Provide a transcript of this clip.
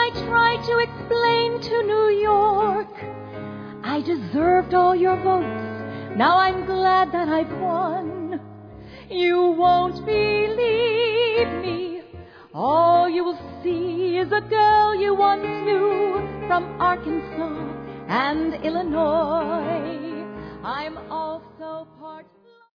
I tried to explain to New York I deserved all your votes. Now I'm glad that I've won. You won't believe me. All you will see is a girl you once knew from Arkansas and Illinois. I'm